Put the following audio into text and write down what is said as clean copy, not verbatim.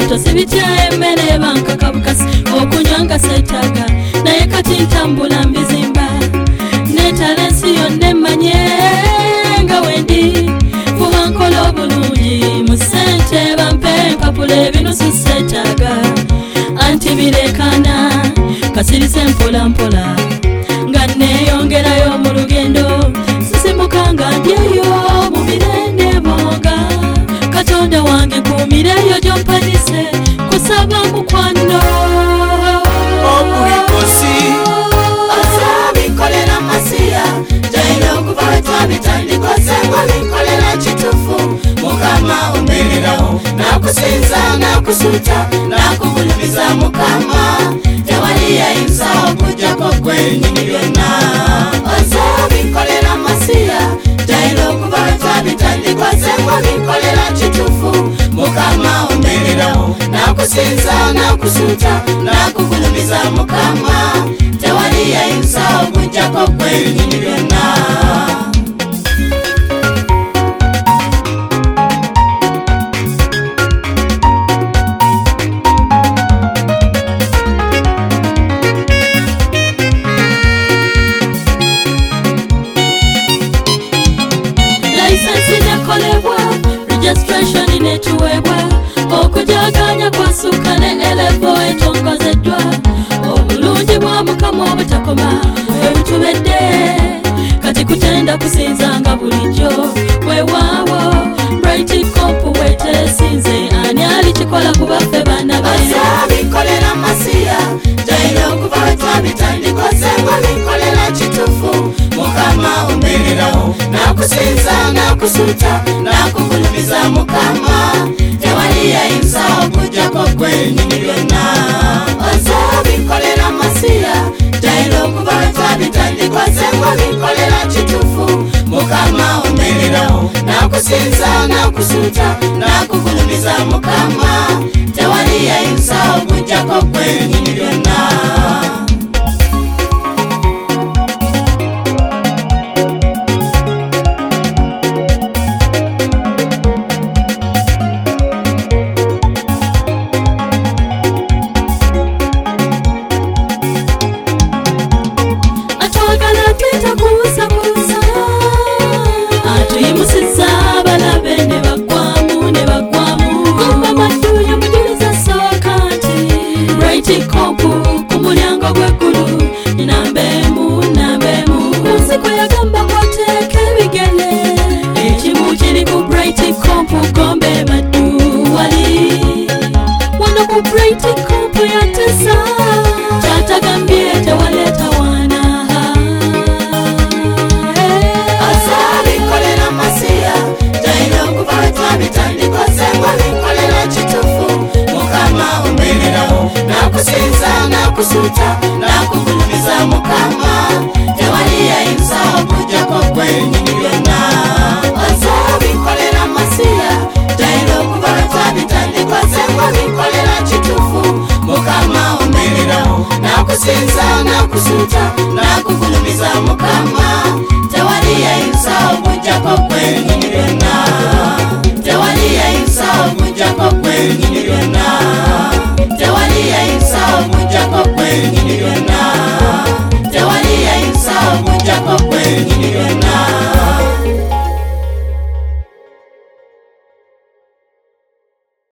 tosibitya emmere banka kabukasi okunywanga setaga naye kati ntambula mbizimba netala ensi yonna emmanye nga wendi fuba nkola obulungi mu ssente bampe empapula ebinusu setaga anti birekana kasirise mpola mpola nga neeyongerayo mu lugendo sisimuka nga ndyeyo mu mirende bonga Katonda wange kuumireyo gy'ompanise kusaba mukwano okulikosi osabikolera masiya jaira okuva wetwabitandikoze ng'obikolera kitufu Mukama ombeererawo nakusinza nakusuuta nakugulumiza Mukama tewali yayinza okujjako gwenyini byonna osabikolera masiya jaira okuva wetwabitandikoze ng'obikolera kitufu Mukama ombeererawo nakusinza nakusuuta nakugulumiza Mukama tewali yayinza okujjako gwenyini byonna registration inetuwebwa okujaganya kwasuka ne elevo etongozeddwa obulungi bwa Mukama obutakoma ebutubedde kati kutenda kusinzanga bulijjo weewaawo Bright Cope wetesinze ani alikikola ku baffe baana bikolera masiya jaira okuva wetwabitandikoze ng'obikolera kitufu Mukama ombeererawo nakusinza nakusuuta nakugulumiza Mukama tewali yayinza okujjako gwenyini byonna osabikolera masiya jaira okuva wetwabitandikoze ng'obikolera kitufu Mukama ombeererawo nakusinza nakusuuta nakugulumiza Mukama tewali yayinza okujjako gwenyini byonna nakusuuta nakugulumiza Mukama tewali yayinza okujjako gwenyini byonna osabikolera masiya jaira okuva wetwabitandikoze ng'obikolera kitufu Mukama ombeererawo nakusinza nakusuuta nakugulumiza Mukama tewali yayinza okujjako gwenyini byonna